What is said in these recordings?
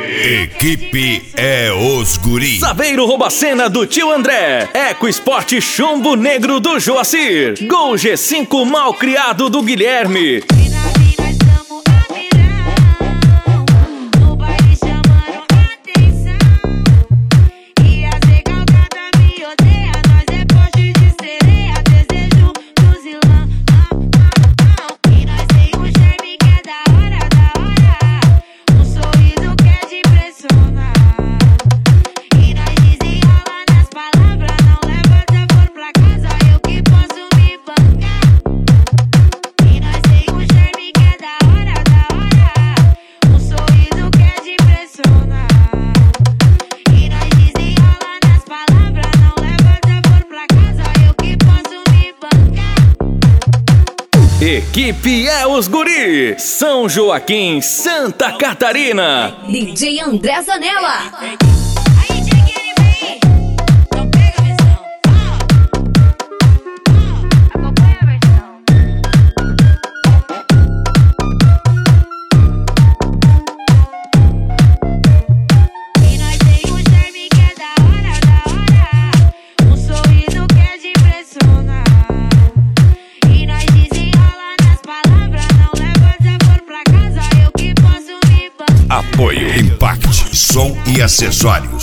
Equipe é os guri. Saveiro Roubacena do tio André. Eco Esporte Chumbo Negro do Joacir. Gol G5 Malcriado do Guilherme. Equipe é os guri. São Joaquim, Santa Catarina. DJ André Zanella. Apoio Impact, som e acessórios.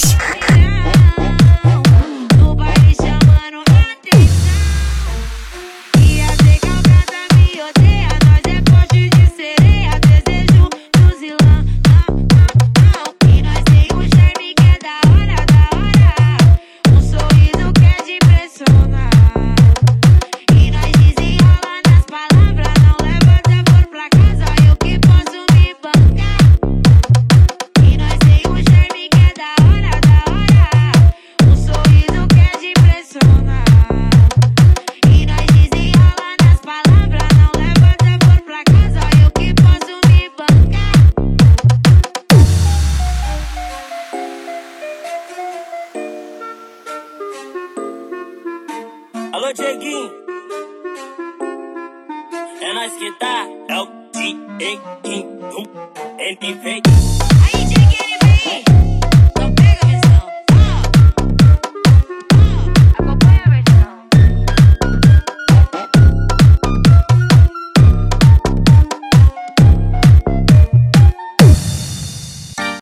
Alô, Dieguinho, é nós que tá, é o Dieguinho, ele vem. Aí, Dieguinho, vem.